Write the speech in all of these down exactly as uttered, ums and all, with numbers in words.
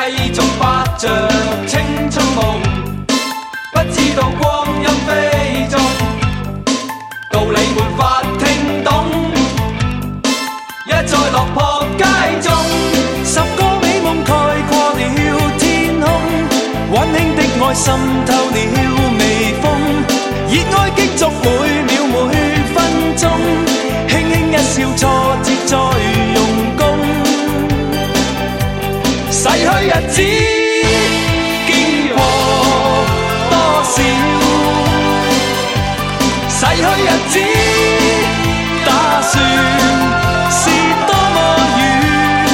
繼續發着青春夢，不知道光陰飛縱，道理沒法聽懂，一再落魄街中，十個美夢蓋過了天空，溫馨的愛滲透了微風，熱愛競逐每秒每分鐘，輕輕一笑挫折再用功，逝去日子經過多少，逝去日子打算是多麼遠，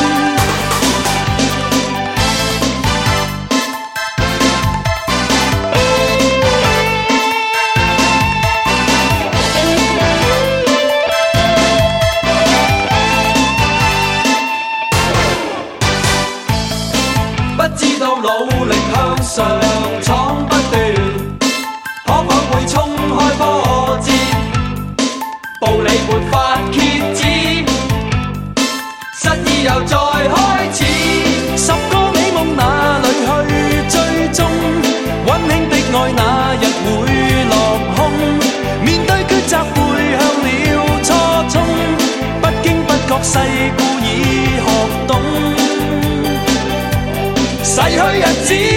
不知道努力向上闖不斷，可否會衝開波折，步履沒法遏止，失意又再開始，十個美夢哪裏去追蹤，溫馨的愛那日會落空，面對抉擇背向了初衷，不經不覺世故已學懂，逝去日子